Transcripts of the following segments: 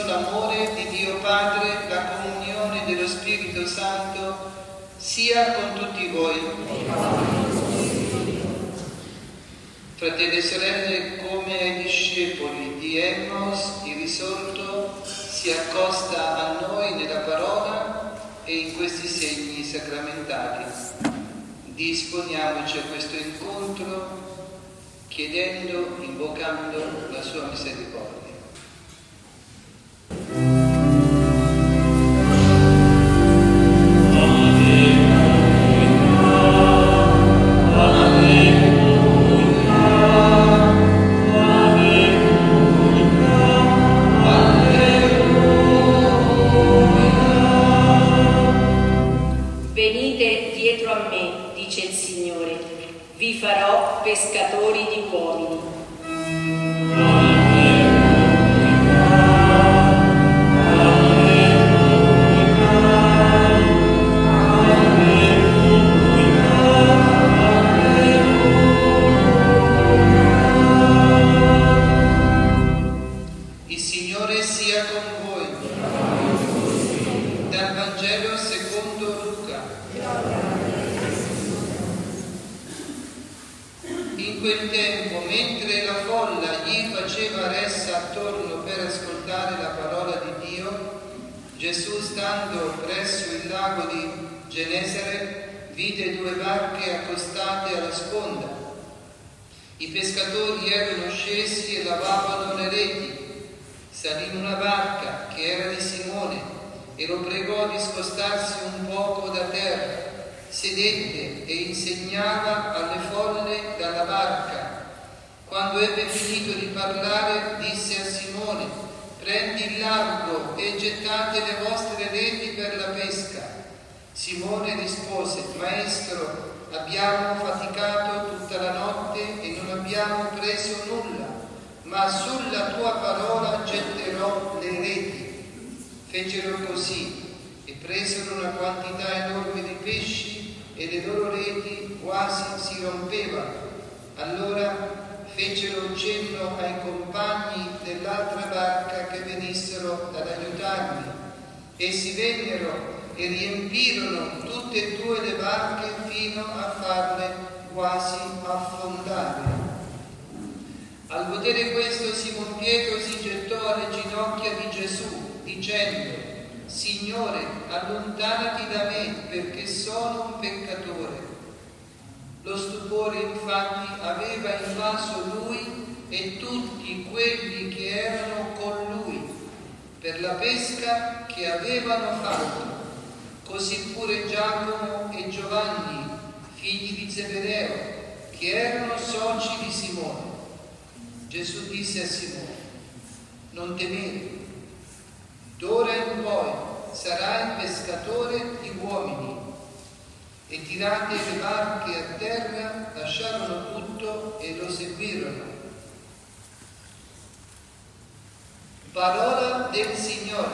benedizione, l'amore di Dio Padre, la comunione dello Spirito Santo sia con tutti voi. Fratelli e sorelle, come ai discepoli di Emmaus, il risorto si accosta a noi nella parola e in questi segni sacramentali. Disponiamoci a questo incontro chiedendo, invocando la sua misericordia. Vi farò pescatori di uomini. Il Signore sia con voi. Dal Vangelo secondo Luca. In quel tempo, mentre la folla gli faceva ressa attorno per ascoltare la parola di Dio, Gesù, stando presso il lago di Genesare, vide 2 barche accostate alla sponda. I pescatori erano scesi e lavavano le reti. Salì in una barca che era di Simone e lo pregò di scostarsi un poco da terra. Sedette e insegnava alle folle dalla barca. Quando ebbe finito di parlare, disse a Simone: prendi il largo e gettate le vostre reti per la pesca. Simone rispose: Maestro, abbiamo faticato tutta la notte e non abbiamo preso nulla, ma sulla tua parola getterò le reti. Fecero così e presero una quantità enorme di pesci e le loro reti quasi si rompevano. Allora fecero cenno ai compagni dell'altra barca che venissero ad aiutarli. Essi vennero e riempirono tutte e 2 le barche fino a farle quasi affondare. Al vedere questo, Simon Pietro si gettò alle ginocchia di Gesù, dicendo: Signore, allontanati da me, perché sono un peccatore. Lo stupore infatti aveva invaso lui e tutti quelli che erano con lui, per la pesca che avevano fatto. Così pure Giacomo e Giovanni, figli di Zebedeo, che erano soci di Simone. Gesù disse a Simone: non temere. D'ora in poi sarai pescatore di uomini. E tirate le barche a terra, lasciarono tutto e lo seguirono. Parola del Signore.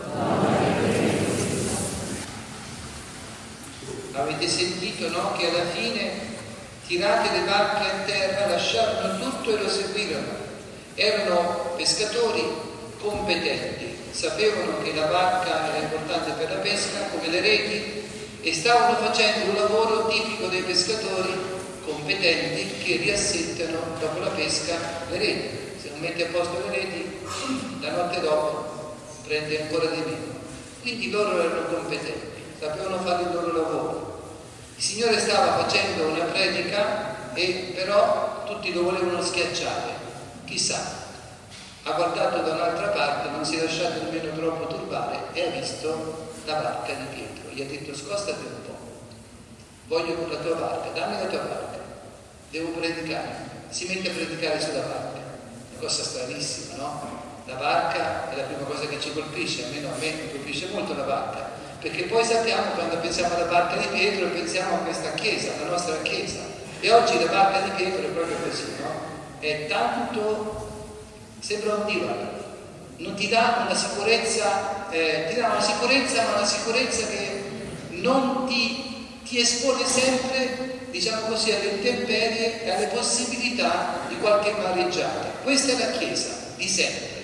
Avete sentito, no? Che alla fine tirate le barche a terra, lasciarono tutto e lo seguirono. Erano pescatori competenti. Sapevano che la barca era importante per la pesca, come le reti, e stavano facendo un lavoro tipico dei pescatori competenti che riassettano dopo la pesca le reti. Se non metti a posto le reti, la notte dopo prende ancora di meno. Quindi loro erano competenti, sapevano fare il loro lavoro. Il Signore stava facendo una predica e però tutti lo volevano schiacciare. Chissà, ha guardato da un'altra parte, non si è lasciato nemmeno troppo turbare e ha visto la barca di Pietro. Gli ha detto: scostati un po', voglio la tua barca, dammi la tua barca, devo predicare. Si mette a predicare sulla barca, una cosa stranissima, no? La barca è la prima cosa che ci colpisce, almeno a me mi colpisce molto la barca, perché poi sappiamo, quando pensiamo alla barca di Pietro, pensiamo a questa chiesa, la nostra chiesa, e oggi la barca di Pietro è proprio così, no? È tanto, sembra un divano, non ti dà una sicurezza, ti dà una sicurezza, ma una sicurezza che non ti espone sempre, diciamo così, alle intemperie e alle possibilità di qualche mareggiata. Questa è la Chiesa di sempre.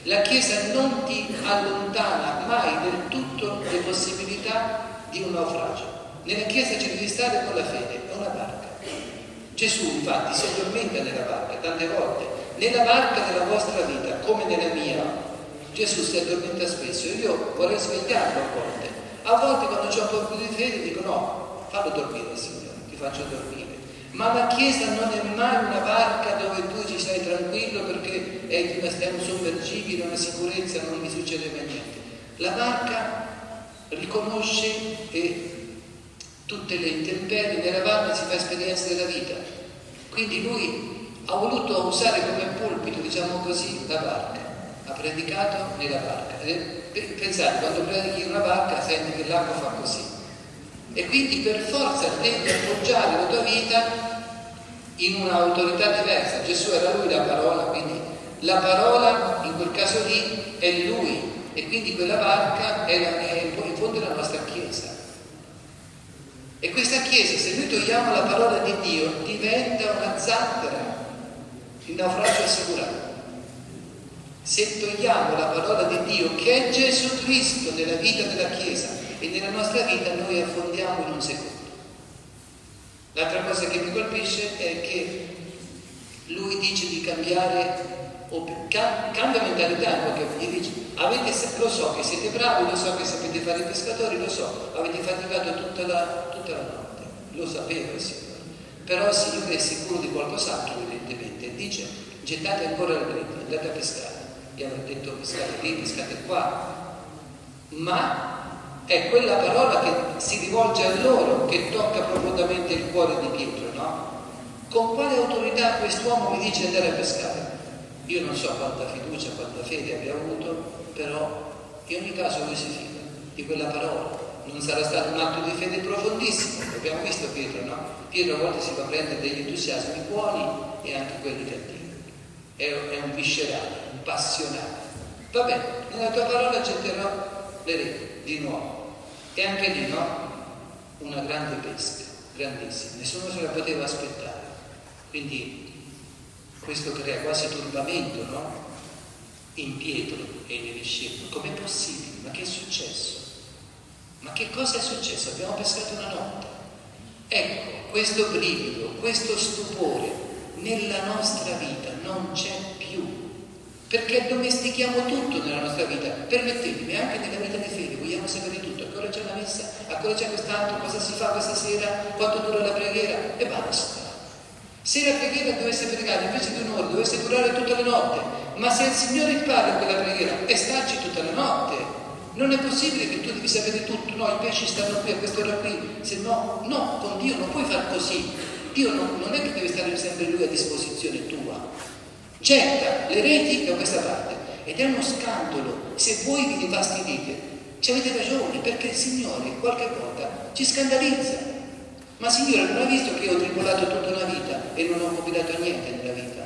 La Chiesa non ti allontana mai del tutto le possibilità di un naufragio. Nella Chiesa ci devi stare con la fede, è una barca. Gesù infatti si addormenta nella barca tante volte. Nella barca della vostra vita, come nella mia, Gesù si addormenta spesso. Io vorrei svegliarlo a volte. A volte quando c'è un po' più di fede dico no, fallo dormire Signore, ti faccio dormire. Ma la Chiesa non è mai una barca dove tu ci stai tranquillo perché è un sommergibile, una sicurezza, non mi succede mai niente. La barca riconosce tutte le intemperie, nella barca si fa esperienza della vita. Quindi lui ha voluto usare come pulpito, diciamo così, la barca. Ha predicato nella barca. Pensate, quando predichi in una barca senti che l'acqua fa così. E quindi per forza devi appoggiare la tua vita in un'autorità diversa. Gesù era lui la parola, quindi la parola in quel caso lì è lui, e quindi quella barca è in fondo la nostra Chiesa. E questa Chiesa, se noi togliamo la parola di Dio, diventa una zattera, il naufragio è assicurato. Se togliamo la parola di Dio, che è Gesù Cristo nella vita della Chiesa e nella nostra vita, noi affondiamo in un secondo. L'altra cosa che mi colpisce è che lui dice di cambiare, cambia mentalità, perché gli dice, lo so che siete bravi, lo so che sapete fare i pescatori, lo so, avete faticato tutta la notte, lo sapeva il Signore, però il Signore è sicuro di qualcos'altro evidentemente, dice gettate ancora la rete, andate a pescare. Gli hanno detto pescate lì, pescate qua, ma è quella parola che si rivolge a loro che tocca profondamente il cuore di Pietro, no? Con quale autorità quest'uomo mi dice di andare a pescare? Io non so quanta fiducia, quanta fede abbia avuto, però in ogni caso lui si fida di quella parola. Non sarà stato un atto di fede profondissimo, abbiamo visto Pietro, no? Pietro a volte si fa prendere degli entusiasmi buoni e anche quelli cattivi. È un viscerale, un passionato. Va bene, nella tua parola getterò le reti di nuovo. E anche lì, no? Una grande pesca, grandissima, nessuno se la poteva aspettare. Quindi questo crea quasi turbamento, no? In Pietro e nei discepoli. Com'è possibile? Ma che è successo? Ma che cosa è successo? Abbiamo pescato una notte. Ecco, questo brivido, questo stupore nella nostra vita non c'è più. Perché domestichiamo tutto nella nostra vita. Permettetemi, anche nella vita di fede, vogliamo sapere tutto. A che ora c'è la messa? A che ora c'è quest'altro? Cosa si fa questa sera? Quanto dura la preghiera? E basta. Se la preghiera dovesse pregare invece di un'ora, dovesse durare tutta la notte, ma se il Signore ti parla quella preghiera e starci tutta la notte, non è possibile che tu devi sapere tutto. No, i pesci stanno qui a quest'ora qui, se no, con Dio non puoi far così. Dio non è che deve stare sempre Lui a disposizione tua. Getta le reti da questa parte ed è uno scandalo se voi vi infastidite. Ci avete ragione, perché il Signore qualche volta ci scandalizza. Ma Signore, non hai visto che io ho tribolato tutta una vita e non ho combinato niente nella vita?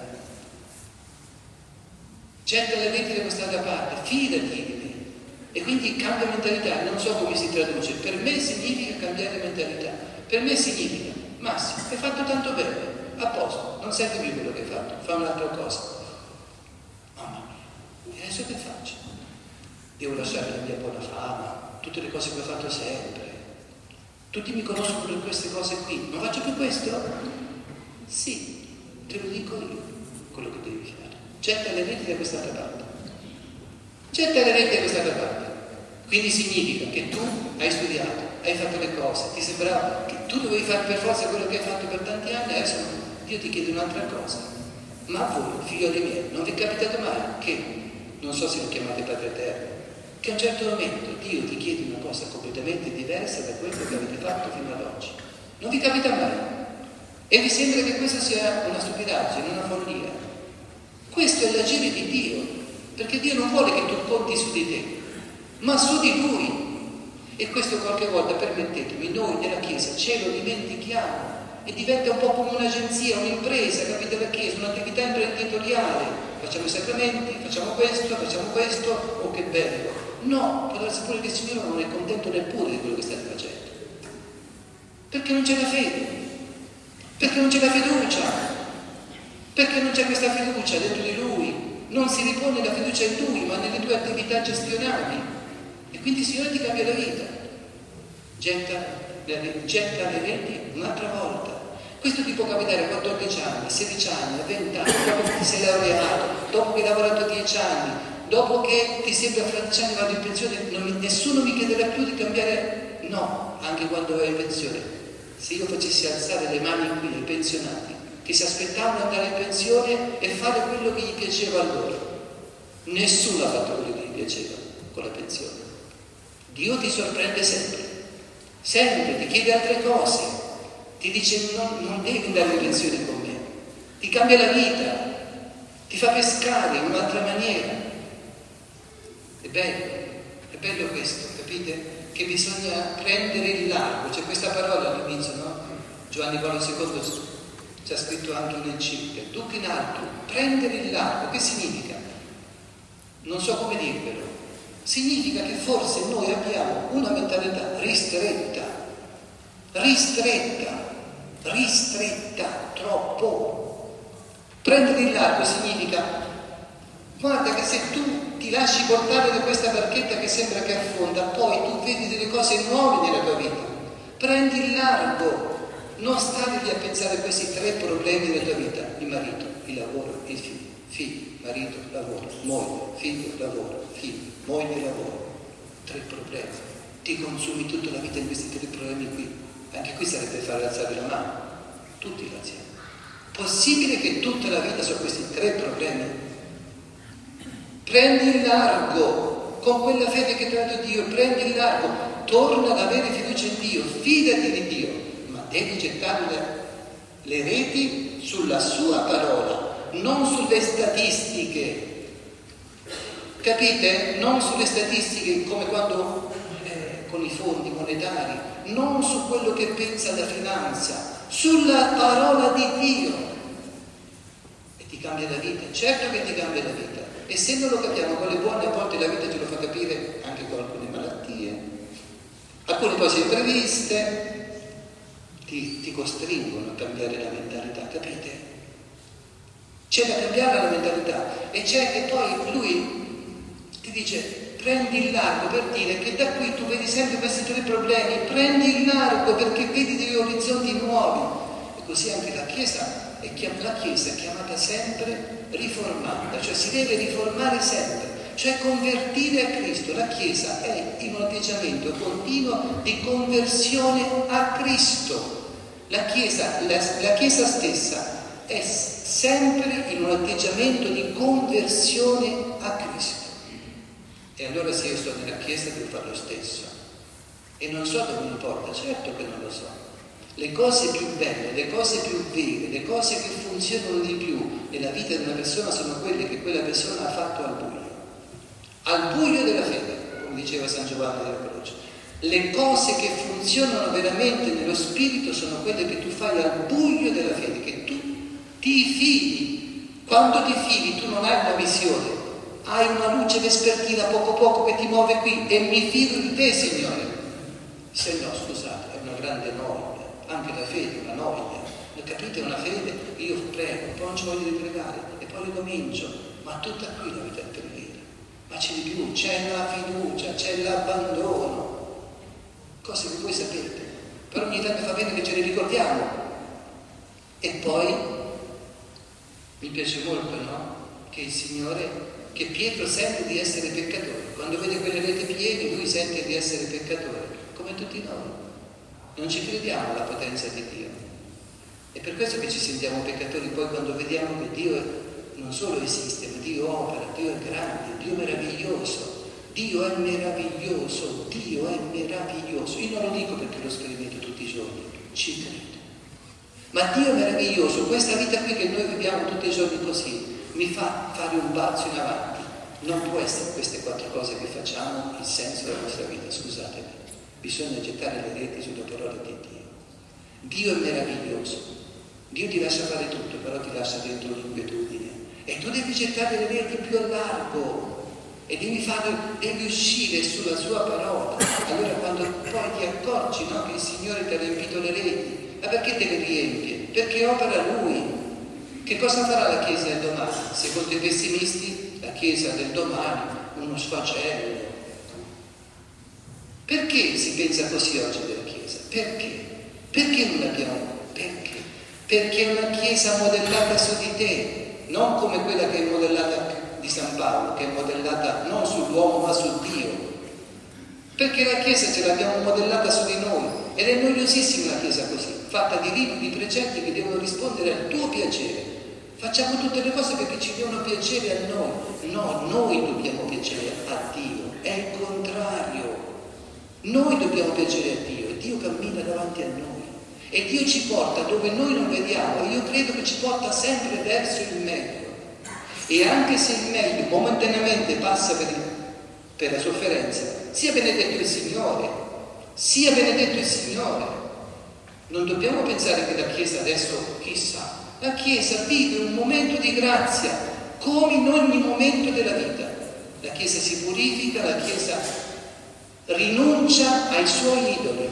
Getta le reti da quest'altra parte, fidati di me. E quindi cambia mentalità, non so come si traduce. Per me significa cambiare mentalità. Per me significa, Massimo, hai fatto tanto bene, a posto, non serve più quello che hai fatto, fa un'altra cosa. Mamma mia, e adesso che faccio? Devo lasciare la mia buona fama, tutte le cose che ho fatto sempre. Tutti mi conoscono per queste cose qui, non faccio più questo? Sì, te lo dico io, quello che devi fare. Getta le reti da quest'altra parte. Getta le reti da quest'altra parte. Quindi significa che tu hai studiato, hai fatto le cose, ti sembrava che tu dovevi fare per forza quello che hai fatto per tanti anni, adesso Dio ti chiede un'altra cosa. Ma a voi, figlioli miei, non vi è capitato mai che, non so se lo chiamate Padre Eterno, che a un certo momento Dio ti chiede una cosa completamente diversa da quello che avete fatto fino ad oggi? Non vi capita mai? E vi sembra che questa sia una stupidaggine, una follia? Questo è l'agire di Dio, perché Dio non vuole che tu conti su di te, ma su di Lui. E questo qualche volta, permettetemi, noi nella Chiesa ce lo dimentichiamo e diventa un po' come un'agenzia, un'impresa, capite la Chiesa, un'attività imprenditoriale. Facciamo i sacramenti, facciamo questo, oh che bello. No, può darsi pure che il Signore non è contento neppure di quello che state facendo. Perché non c'è la fede, perché non c'è la fiducia, perché non c'è questa fiducia dentro di Lui. non si ripone la fiducia in Lui, ma nelle tue attività gestionali. E quindi il Signore ti cambia la vita. Getta le reti un'altra volta. Questo ti può capitare a 14 anni, 16 anni, a 20 anni, dopo che ti sei laureato, dopo che hai lavorato 10 anni, dopo che ti sembra fra 10 anni vado in pensione, nessuno mi chiederà più di cambiare. No, anche quando vai in pensione. Se io facessi alzare le mani qui ai pensionati, che si aspettavano di andare in pensione e fare quello che gli piaceva a loro, nessuno ha fatto quello che gli piaceva con la pensione. Dio ti sorprende sempre, ti chiede altre cose. Ti dice non devi andare in pensione con me, ti cambia la vita, ti fa pescare in un'altra maniera. È bello questo, capite? Che bisogna prendere il largo. C'è questa parola all'inizio, no? Giovanni Paolo II c'è scritto anche un'enciclica, duc in alto, prendere il largo. Che significa? Non so come dirvelo. Significa che forse noi abbiamo una mentalità ristretta, troppo. Prendere il largo significa, guarda che se tu ti lasci portare da questa barchetta che sembra che affonda, poi tu vedi delle cose nuove nella tua vita. Prendi il largo, non stare lì a pensare a questi 3 problemi della tua vita: il marito, il lavoro, il figlio, marito, lavoro, moglie, figlio, lavoro, figlio, moglie, lavoro. 3 problemi. Ti consumi tutta la vita in questi 3 problemi qui. Anche qui sarebbe fare alzare la mano, tutti insieme. Possibile che tutta la vita su questi 3 problemi? Prendi il largo con quella fede che ti ha dato Dio, prendi il largo, torna ad avere fiducia in Dio, fidati di Dio, ma devi gettare le reti sulla sua parola, non sulle statistiche. Capite? Non sulle statistiche come quando con i fondi monetari, non su quello che pensa la finanza, sulla parola di Dio. E ti cambia la vita, certo che ti cambia la vita. E se non lo capiamo con le buone, a volte la vita ce lo fa capire anche con alcune malattie, alcune cose impreviste, ti costringono a cambiare la mentalità, capite? C'è da cambiare la mentalità e c'è che poi lui ti dice: prendi il largo, per dire che da qui tu vedi sempre questi 3 problemi, prendi il largo perché vedi degli orizzonti nuovi. E così anche la Chiesa è chiamata sempre riformata, cioè si deve riformare sempre, cioè convertire a Cristo. La Chiesa è in un atteggiamento continuo di conversione a Cristo. La Chiesa stessa è sempre in un atteggiamento di conversione a Cristo. E allora se io sto nella Chiesa devo fare lo stesso. E non so dove mi porta, certo che non lo so. Le cose più belle, le cose più vere, le cose che funzionano di più nella vita di una persona sono quelle che quella persona ha fatto al buio della fede, come diceva San Giovanni della Croce. Le cose che funzionano veramente nello spirito sono quelle che tu fai al buio della fede, che tu ti fidi. Quando ti fidi tu non hai una visione, hai una luce vespertina poco poco che ti muove qui e mi fido di te, Signore. Se no, scusate, è una grande noia, anche la fede è una noia. Capite? Una fede, io prego, poi non ci voglio di pregare e poi ricomincio, ma tutta qui la vita è preghiera. Ma c'è di più, c'è la fiducia, c'è l'abbandono, cose che voi sapete, però ogni tanto fa bene che ce le ricordiamo. E poi mi piace molto, no? Che il Signore, che Pietro sente di essere peccatore, quando vede quelle reti piene lui sente di essere peccatore, come tutti noi. Non ci crediamo alla potenza di Dio. È per questo che ci sentiamo peccatori poi quando vediamo che Dio non solo esiste, ma Dio opera, Dio è grande, Dio è meraviglioso, Dio è meraviglioso, Dio è meraviglioso. Io non lo dico perché lo sperimento tutti i giorni, ci credo. Ma Dio è meraviglioso, questa vita qui che noi viviamo tutti i giorni così, mi fa fare un balzo in avanti. Non può essere queste 4 cose che facciamo il senso della nostra vita, scusatemi. Bisogna gettare le reti sulla parola di Dio. Dio è meraviglioso. Dio ti lascia fare tutto, però ti lascia dentro l'inquietudine. E tu devi gettare le reti più a largo e devi uscire sulla sua parola. Allora quando poi ti accorgi, no, che il Signore ti ha riempito le reti, ma perché te le riempie? Perché opera Lui. Che cosa farà la Chiesa domani? Secondo i pessimisti Chiesa del domani uno sfacelo. Perché si pensa così oggi della Chiesa? Perché? Perché non l'abbiamo? Perché? Perché è una Chiesa modellata su di te, non come quella che è modellata di San Paolo, che è modellata non sull'uomo ma su Dio. Perché la Chiesa ce l'abbiamo modellata su di noi ed è noiosissima una Chiesa così, fatta di riti, di precetti che devono rispondere al tuo piacere. Facciamo tutte le cose perché ci devono piacere a noi. No, noi dobbiamo piacere a Dio, è il contrario. Noi dobbiamo piacere a Dio e Dio cammina davanti a noi e Dio ci porta dove noi non vediamo e io credo che ci porta sempre verso il meglio. E anche se il meglio momentaneamente passa per la sofferenza, sia benedetto il Signore, sia benedetto il Signore. Non dobbiamo pensare che la Chiesa adesso, chissà, la Chiesa vive un momento di grazia, come in ogni momento della vita. La Chiesa si purifica, la Chiesa rinuncia ai suoi idoli,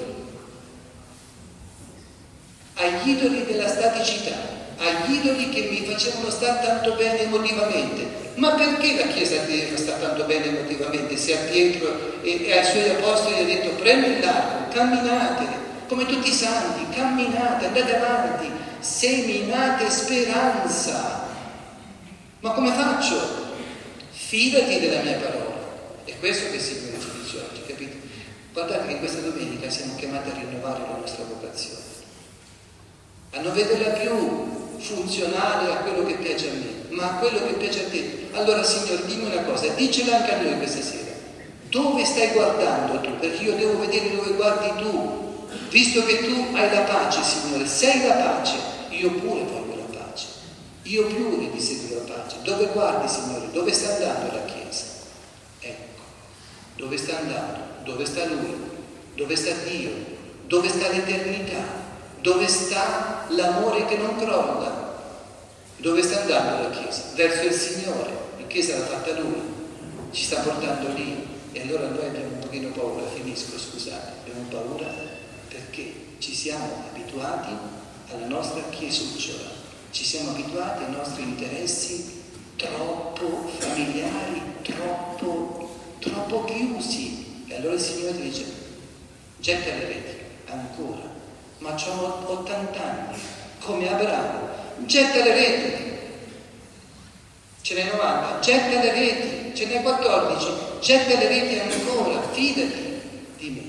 agli idoli della staticità, agli idoli che mi facevano stare tanto bene emotivamente. Ma perché la Chiesa deve stare tanto bene emotivamente se a Pietro e ai suoi apostoli ha detto prendi l'arco, camminate, come tutti i santi, camminate, andate avanti, seminate speranza. Ma come faccio? Fidati della mia parola. È questo che il Signore ci dice oggi, capite? Guardate che in questa domenica siamo chiamati a rinnovare la nostra vocazione, a non vederla più funzionale a quello che piace a me, ma a quello che piace a te. Allora Signore, dimmi una cosa, dicela anche a noi questa sera. Dove stai guardando tu? Perché io devo vedere dove guardi tu. Visto che tu hai la pace, Signore, sei la pace, io pure voglio la pace. Io pure desidero la pace. Dove guardi, Signore? Dove sta andando la Chiesa? Ecco, dove sta andando? Dove sta Lui? Dove sta Dio? Dove sta l'eternità? Dove sta l'amore che non crolla? Dove sta andando la Chiesa? Verso il Signore. La Chiesa l'ha fatta Lui, ci sta portando lì. E allora noi abbiamo un pochino paura, finisco, scusate, abbiamo paura perché ci siamo abituati alla nostra chiesucciola, ci siamo abituati ai nostri interessi troppo familiari, troppo chiusi. E allora il Signore ti dice, getta le reti, ancora. Ma c'ho 80 anni, come Abramo, getta le reti, ce n'è 90, getta le reti, ce n'è 14, getta le reti ancora, fidati di me.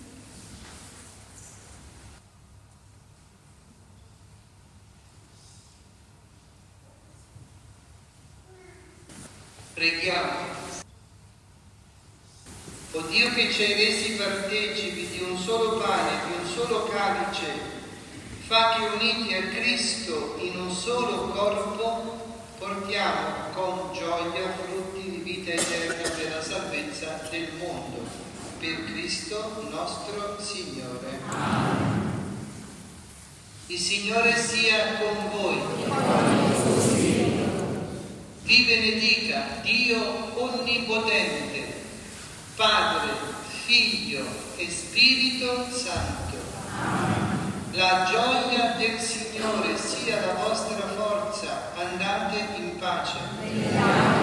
Preghiamo. O Dio che ci hai resi partecipi di un solo pane, di un solo calice, fa che uniti a Cristo in un solo corpo portiamo con gioia frutti di vita eterna per la salvezza del mondo. Per Cristo nostro Signore. Il Signore sia con voi. Vi benedica Dio Onnipotente, Padre, Figlio e Spirito Santo. La gioia del Signore sia la vostra forza. Andate in pace.